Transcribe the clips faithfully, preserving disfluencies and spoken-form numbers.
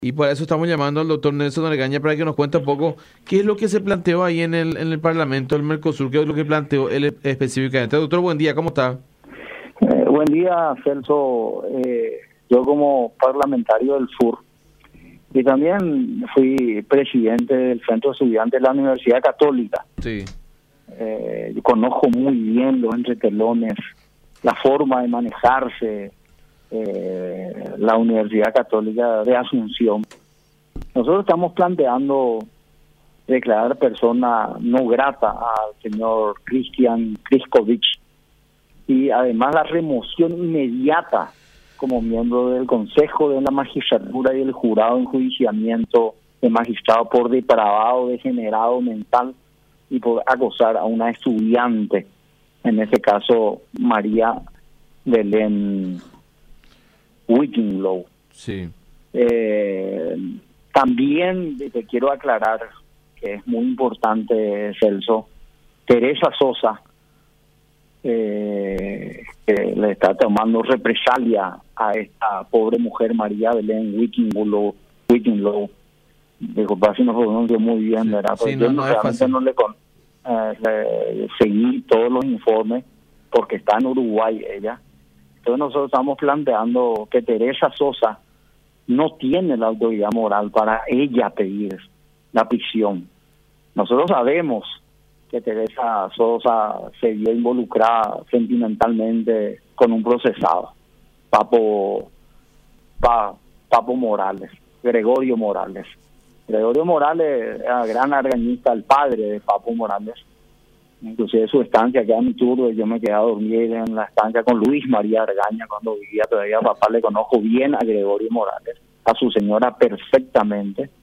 Y por eso estamos llamando al doctor Nelson Argaña para que nos cuente un poco qué es lo que se planteó ahí en el, en el Parlamento del Mercosur, qué es lo que planteó él específicamente. Doctor, buen día, ¿cómo está? Eh, buen día, Celso. Eh, yo como parlamentario del Sur y también fui presidente del Centro de Estudiantes de la Universidad Católica. Sí. Eh, yo conozco muy bien los entretelones, la forma de manejarse eh, la Universidad Católica de Asunción. Nosotros estamos planteando declarar persona no grata al señor Cristian Kriskovic y además la remoción inmediata como miembro del Consejo de la Magistratura y el Jurado de Enjuiciamiento de magistrado por depravado, degenerado mental y por acosar a una estudiante, en ese caso María Belén Wikinlow. Sí. Eh, también te quiero aclarar que es muy importante, Celso, Teresa Sosa, eh, que le está tomando represalia a esta pobre mujer María Belén Wikinlow, Wikinlow. Disculpa si no pronuncio muy bien, Sí, ¿verdad? sí, Pero no, yo no es realmente fácil. no le, con, eh, le seguí todos los informes porque está en Uruguay ella. Entonces nosotros estamos planteando que Teresa Sosa no tiene la autoridad moral para ella pedir la prisión. Nosotros sabemos que Teresa Sosa se vio involucrada sentimentalmente con un procesado, Papo, pa, Papo Morales, Gregorio Morales. Gregorio Morales era gran argañista, el padre de Papo Morales. Inclusive su estancia queda en mi turno, yo me quedé a dormir en la estancia con Luis María Argaña cuando vivía todavía. Papá le conozco bien a Gregorio Morales, a su señora perfectamente,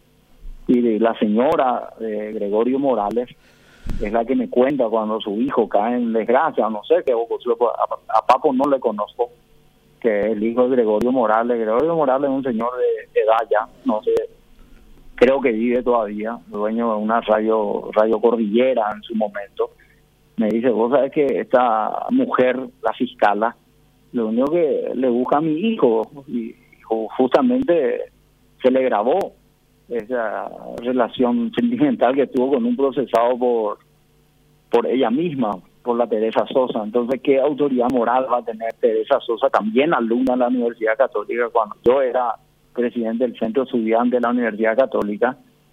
y la señora de Gregorio Morales es la que me cuenta cuando su hijo cae en desgracia, no sé qué ocurrió. A, a Papo no le conozco, que es el hijo de Gregorio Morales. Gregorio Morales es un señor de, de edad ya, no sé, creo que vive todavía, dueño de una radio, radio Cordillera en su momento. Me dice, vos sabés que esta mujer, la fiscala, lo único que le busca a mi hijo, y justamente se le grabó esa relación sentimental que tuvo con un procesado por por ella misma, por la Teresa Sosa. Entonces, ¿qué autoridad moral va a tener Teresa Sosa, también alumna de la Universidad Católica, cuando yo era presidente del Centro de Estudiantes de la Universidad Católica,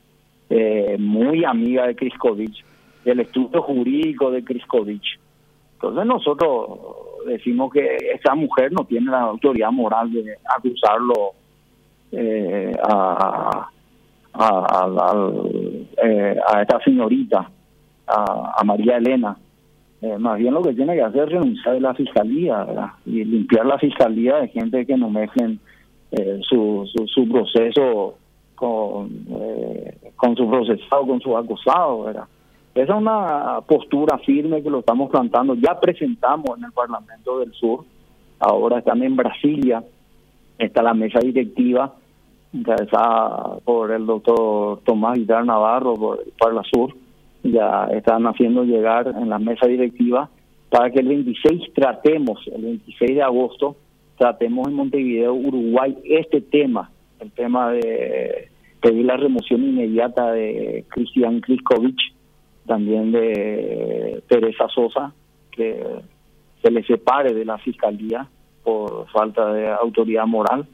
eh, muy amiga de Kriskovic, del estudio jurídico de Kriskovic? Entonces nosotros decimos que esa mujer no tiene la autoridad moral de acusarlo eh, a, a, a, a, eh, a esta señorita, a, a María Elena. Eh, más bien lo que tiene que hacer es renunciar de la fiscalía, ¿verdad? Y limpiar la fiscalía de gente que no mezclen eh, su, su, su proceso con, eh, con su procesado, con su acusado, ¿verdad? Esa es una postura firme que lo estamos plantando. Ya presentamos en el Parlamento del Sur, ahora están en Brasilia, está la mesa directiva encabezada por el doctor Tomás Vidal Navarro por el Parla Sur. Ya están haciendo llegar en la mesa directiva para que el veintiséis tratemos, el veintiséis de agosto, tratemos en Montevideo, Uruguay, este tema, el tema de pedir la remoción inmediata de Cristian Kriskovic, también de Teresa Sosa, que se le separe de la fiscalía por falta de autoridad moral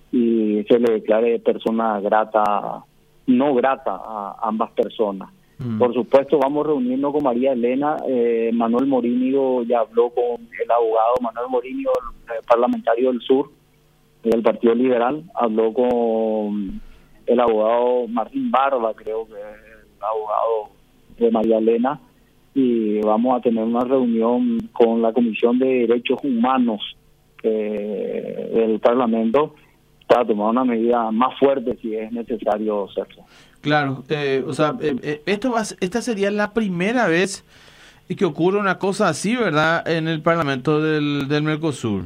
y se le declare persona grata, no grata a ambas personas. Mm. Por supuesto, vamos a reunirnos con María Elena. eh, Manuel Morínigo ya habló con el abogado Manuel Morínigo, el parlamentario del Sur, del Partido Liberal, habló con el abogado Martín Barba, creo que es el abogado de María Elena, y vamos a tener una reunión con la Comisión de Derechos Humanos eh, del Parlamento para tomar una medida más fuerte si es necesario hacerlo. Claro, eh, o sea, eh, esto va, esta sería la primera vez que ocurre una cosa así, ¿verdad?, en el Parlamento del, del Mercosur.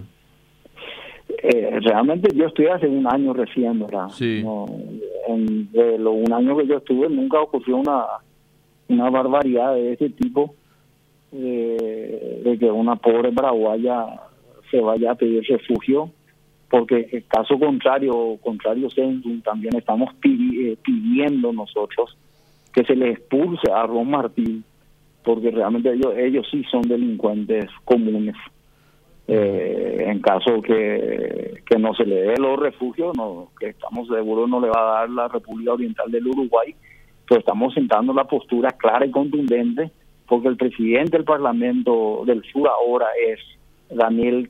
Eh, realmente yo estoy hace un año recién, ¿verdad? Sí. No, en de los un año que yo estuve nunca ocurrió una una barbaridad de ese tipo, eh, de que una pobre paraguaya se vaya a pedir refugio porque en caso contrario, contrario sentum, también estamos pidi- eh, pidiendo nosotros que se le expulse a Ron Martín, porque realmente ellos, ellos sí son delincuentes comunes. Eh, en caso que, que no se le dé los refugios, no, que estamos seguros no le va a dar la República Oriental del Uruguay, pero estamos sentando la postura clara y contundente, porque el presidente del Parlamento del Sur ahora es Daniel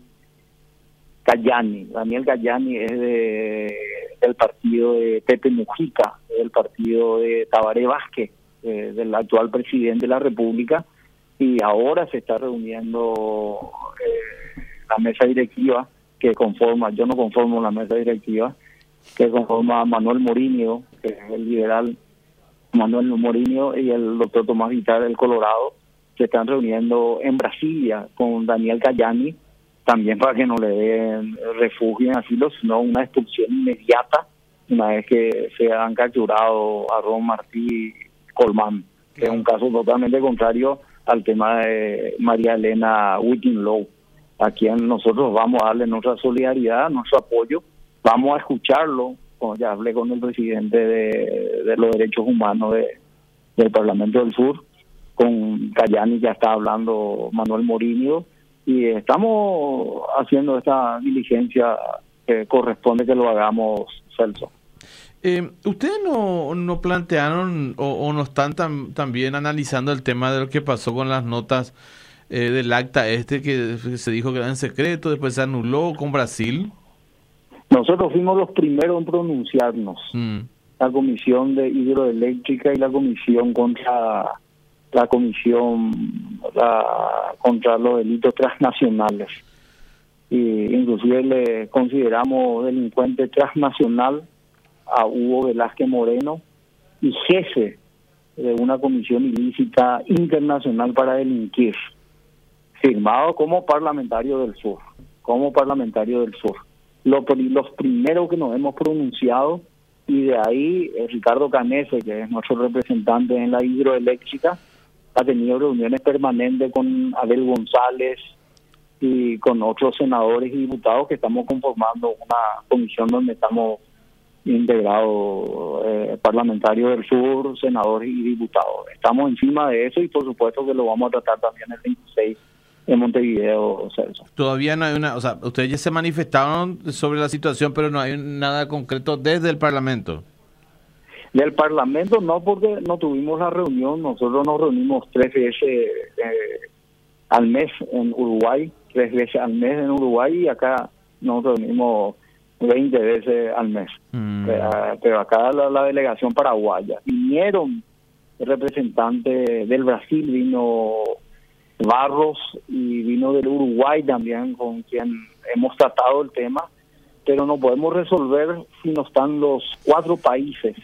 Cayani. Daniel Cayani es de, del partido de Pepe Mujica, del partido de Tabaré Vázquez, eh, del actual presidente de la República, y ahora se está reuniendo eh, la mesa directiva que conforma, yo no conformo la mesa directiva, que conforma Manuel Morinho, que es el liberal Manuel Morinho, y el doctor Tomás Vitar del Colorado, se están reuniendo en Brasilia con Daniel Cayani, también para que no le den refugio en asilo, sino una expulsión inmediata una vez que se han capturado a Ron Martí Colmán, que es un caso totalmente contrario al tema de María Elena Whittinglow, a quien nosotros vamos a darle nuestra solidaridad, nuestro apoyo, vamos a escucharlo, como ya hablé con el presidente de, de los derechos humanos de, del Parlamento del Sur, con Cayani ya está hablando Manuel Morinho, y estamos haciendo esta diligencia que corresponde que lo hagamos, Celso. Eh, ¿Ustedes no, no plantearon o, o no están tam, también analizando el tema de lo que pasó con las notas eh, del acta este que se dijo que era en secreto, después se anuló con Brasil? Nosotros fuimos los primeros en pronunciarnos, mm. la Comisión de Hidroeléctrica y la Comisión contra la Comisión la, contra los delitos transnacionales. Y inclusive le consideramos delincuente transnacional a Hugo Velázquez Moreno y jefe de una comisión ilícita internacional para delinquir, firmado como parlamentario del Sur, como parlamentario del Sur. Los, los primeros que nos hemos pronunciado, y de ahí eh, Ricardo Canese, que es nuestro representante en la hidroeléctrica, ha tenido reuniones permanentes con Abel González y con otros senadores y diputados que estamos conformando una comisión donde estamos integrados eh, parlamentarios del Sur, senadores y diputados. Estamos encima de eso y por supuesto que lo vamos a tratar también el veintiséis en Montevideo, Celso. Todavía no hay una, o sea, ustedes ya se manifestaron sobre la situación, pero no hay nada concreto desde el Parlamento. Del Parlamento no, porque no tuvimos la reunión. Nosotros nos reunimos tres veces eh, al mes en Uruguay, tres veces al mes en Uruguay, y acá nos reunimos veinte veces al mes. Mm. Pero, pero acá la, la delegación paraguaya. Vinieron representantes del Brasil, vino Barros, y vino del Uruguay también, con quien hemos tratado el tema, pero no podemos resolver si no están los cuatro países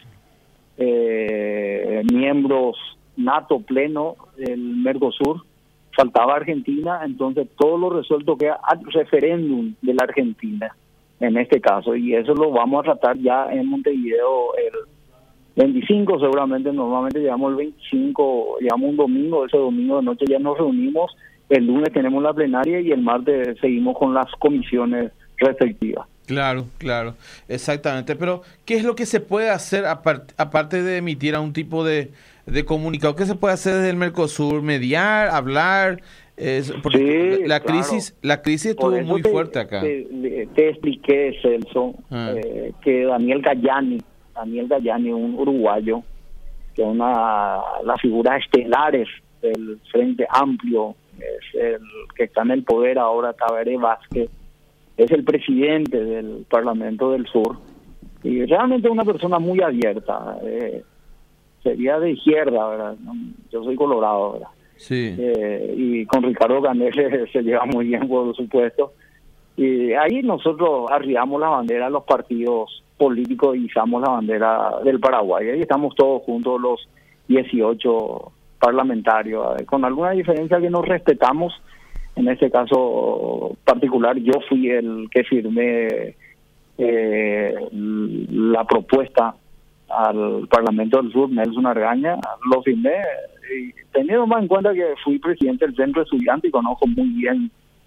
Eh, miembros NATO pleno del Mercosur. Faltaba Argentina, entonces todo lo resuelto queda al referéndum de la Argentina en este caso, y eso lo vamos a tratar ya en Montevideo el veinticinco, seguramente. Normalmente llegamos el veinticinco, llegamos un domingo, ese domingo de noche ya nos reunimos, el lunes tenemos la plenaria y el martes seguimos con las comisiones respectivas. Claro, claro, exactamente. Pero, ¿qué es lo que se puede hacer apart, aparte de emitir a un tipo de, de comunicado? ¿Qué se puede hacer desde el Mercosur? ¿Mediar? ¿Hablar? Eh, porque sí, la crisis claro. La crisis estuvo muy te, fuerte acá. Te, te expliqué, Celso, ah. eh, que Daniel Cayani, Daniel Cayani, un uruguayo, que es una las figuras estelares del Frente Amplio, es el que está en el poder ahora, Tabaré Vázquez, es el presidente del Parlamento del Sur, y realmente una persona muy abierta, eh, sería de izquierda, ¿verdad? Yo soy colorado, ¿verdad? Sí. Eh, y con Ricardo Canese se lleva muy bien, por supuesto, y ahí nosotros arriamos la bandera a los partidos políticos y izamos la bandera del Paraguay, ahí estamos todos juntos los dieciocho parlamentarios, con alguna diferencia que nos respetamos. En este caso particular, yo fui el que firmé eh, la propuesta al Parlamento del Sur, Nelson Argaña, lo firmé, y teniendo más en cuenta que fui presidente del Centro Estudiante y conozco muy bien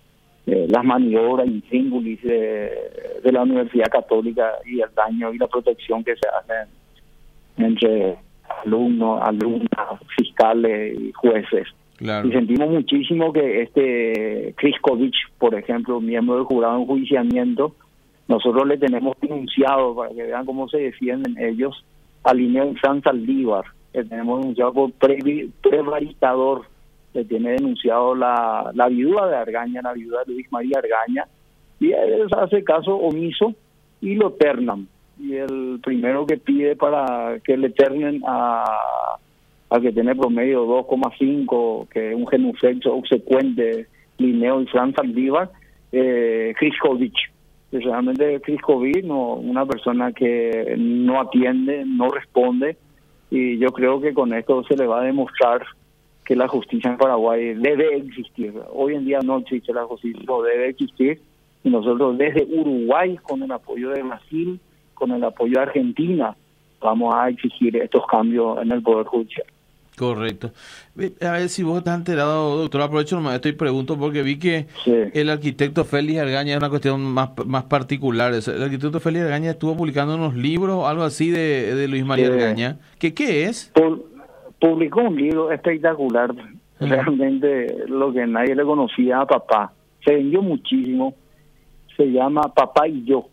eh, las maniobras intríngulis de, de la Universidad Católica y el daño y la protección que se hacen entre alumnos, alumnas, fiscales y jueces. Claro. Y sentimos muchísimo que este Kriskovic, por ejemplo, miembro del jurado de enjuiciamiento, nosotros le tenemos denunciado, para que vean cómo se defienden ellos, al Linneo San Saldívar, le tenemos denunciado por previ- prevaricador, le tiene denunciado la, la viuda de Argaña, la viuda de Luis María Argaña, y él hace caso omiso y lo ternan. Y el primero que pide para que le ternen a, a que tiene promedio dos coma cinco, que es un genuflexo obsecuente, Linneo y Fran Saldívar, eh, Kriskovic. Realmente Kriskovic, no, una persona que no atiende, no responde, y yo creo que con esto se le va a demostrar que la justicia en Paraguay debe existir. Hoy en día no existe la justicia, no debe existir, y nosotros desde Uruguay, con el apoyo de Brasil, con el apoyo de Argentina, vamos a exigir estos cambios en el Poder Judicial. Correcto. A ver si vos estás enterado, doctor, aprovecho nomás esto y pregunto porque vi que Sí. el arquitecto Félix Argaña es una cuestión más, más particular. El arquitecto Félix Argaña estuvo publicando unos libros o algo así de, de Luis María Sí. Argaña. ¿Qué, qué es? Pu- publicó un libro espectacular, Ajá. realmente lo que nadie le conocía a papá. Se vendió muchísimo, se llama Papá y yo.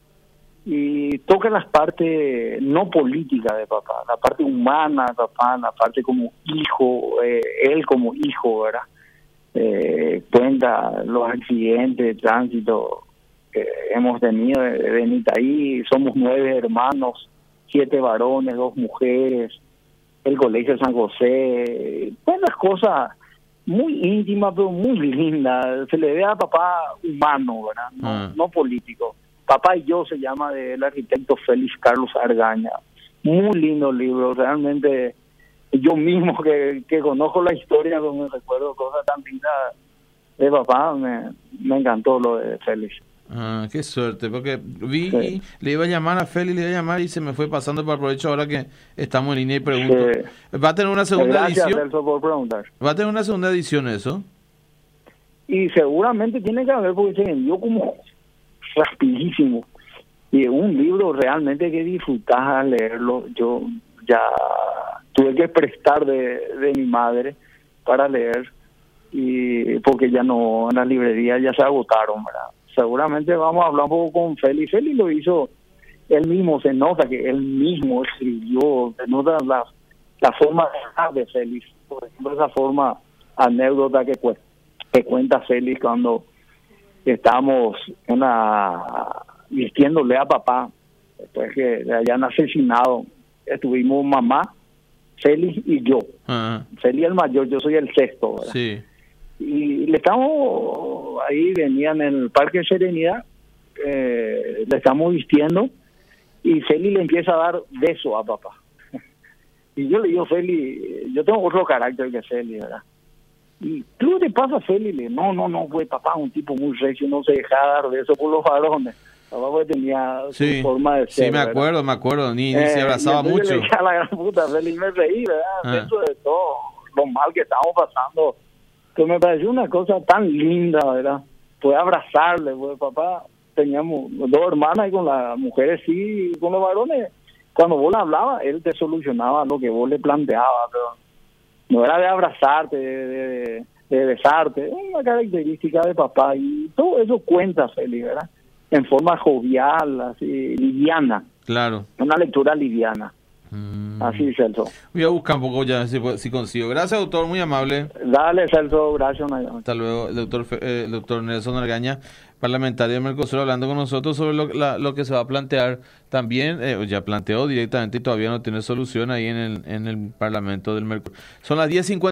Y toca las partes no políticas de papá, la parte humana de papá, la parte como hijo, eh, él como hijo, ¿verdad? Eh, cuenta los accidentes de tránsito que hemos tenido de, de Nitaí. Somos nueve hermanos, siete varones, dos mujeres, el Colegio San José, unas cosas muy íntimas pero muy lindas. Se le ve a papá humano, ¿verdad? No, Ah. no político. Papá y yo se llama, del arquitecto Félix Carlos Argaña. Muy lindo libro, realmente. Yo mismo que, que conozco la historia, me recuerdo cosas tan lindas de papá, me, me encantó lo de Félix. Ah, qué suerte, porque vi, Sí. le iba a llamar a Félix, le iba a llamar y se me fue pasando, para aprovecho ahora que estamos en línea y pregunto. Sí. ¿Va a tener una segunda Gracias, edición? Celso, por preguntar. ¿Va a tener una segunda edición eso? Y seguramente tiene que haber, porque se vendió como rapidísimo. Y es un libro realmente que disfrutás al leerlo. Yo ya tuve que prestar de, de mi madre para leer, y porque ya no, en la librería ya se agotaron, ¿verdad? Seguramente vamos a hablar un poco con Félix. Félix lo hizo él mismo, se nota que él mismo escribió, se nota la, la forma de Félix. Por ejemplo, esa forma anécdota que, cu- que cuenta Félix cuando estamos en la, vistiéndole a papá, después que le hayan asesinado. Estuvimos mamá, Félix y yo. Ah, Félix el mayor, yo soy el sexto, ¿verdad? sí. Y le estamos ahí, venían en el Parque Serenidad, eh, le estamos vistiendo, y Félix le empieza a dar beso a papá. Y yo le digo, Félix, yo tengo otro carácter que Félix, ¿verdad? ¿Y qué te pasa, Félix? Le, no, no, no, pues papá, un tipo muy recio, no se deja dar beso por los varones. Papá pues tenía Sí, su forma de ser. sí, me ¿verdad? acuerdo, me acuerdo, ni, ni Eh, se abrazaba y entonces mucho. le dije a la gran puta, Félix, me reí, ¿verdad? Ah. Dentro de todo lo mal que estamos pasando, que me pareció una cosa tan linda, ¿verdad? Fue abrazarle, pues papá, teníamos dos hermanas y con las mujeres sí, y con los varones, cuando vos le hablabas, él te solucionaba lo que vos le planteabas, pero no era de abrazarte, de, de, de besarte, es una característica de papá, y todo eso cuenta, Félix, ¿verdad? En forma jovial, así, liviana, Claro. una lectura liviana. Mm. Así, Celso. Voy a buscar un poco ya si, si consigo. Gracias, doctor, muy amable. Dale, Celso, gracias. Una... Hasta luego, el doctor, Fe- eh, el doctor Nelson Argaña, parlamentario de Mercosur, hablando con nosotros sobre lo, la- lo que se va a plantear también, eh, ya planteó directamente y todavía no tiene solución ahí en el, en el Parlamento del Mercosur. Son las diez cincuenta.